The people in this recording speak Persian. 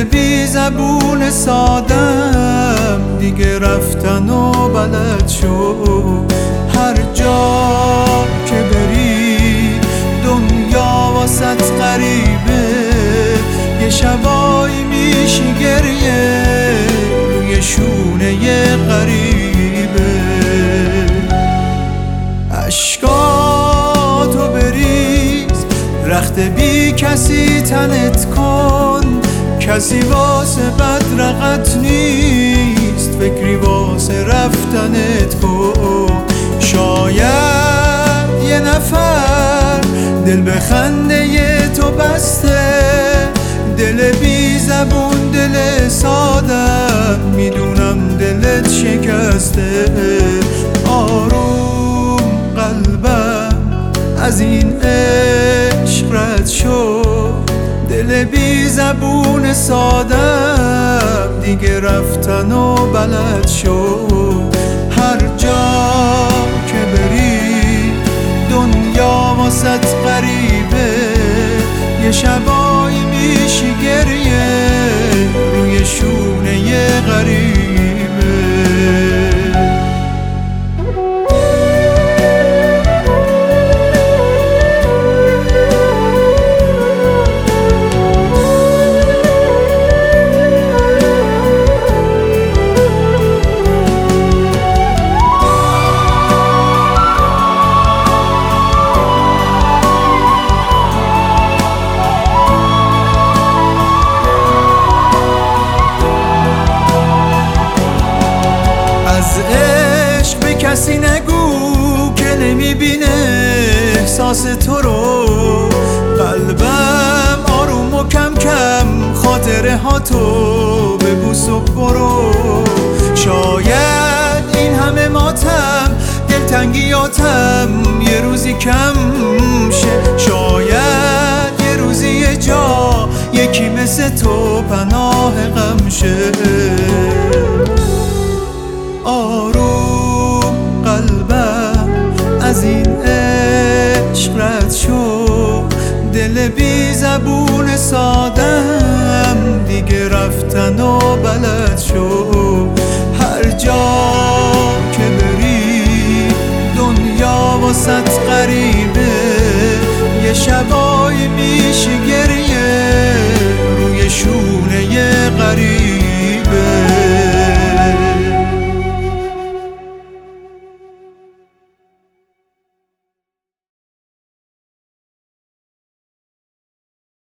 بی زبون سادم دیگه رفتن و بلد شد. هر جا که بری دنیا واسط غریبه، یه شبایی میشی گریه روی شونه غریبه. اشکاتو بریز، رخت بی کسی تنت کن، کسی واسه بدرقت نیست، فکری واسه رفتنت کن. شاید یه نفر دل به خنده تو بسته، دل بی زبون دل سادم، میدونم دلت شکسته. آروم قلبم از این عشق رد شد، دل بی زبون سادم دیگه رفتن و بلد شد. هر جا که بری دنیا واسط غریبه، یه شبایی میشی گریه روی شونه غریبه. عشق به کسی نگو که نمیبینه احساس تو رو، قلبم آروم و کم کم خاطره ها تو ببوس و برو. شاید این همه ماتم دلتنگیاتم یه روزی کم شه، شاید یه روزی یه جا یکی مثل تو پناه غم شه. آروم قلبم از این عشق رد شد، دل بی زبون سادم دیگه رفتن و بلد شد. هر جا که بری دنیا واسط غریبه، یه شبایی میشی گریه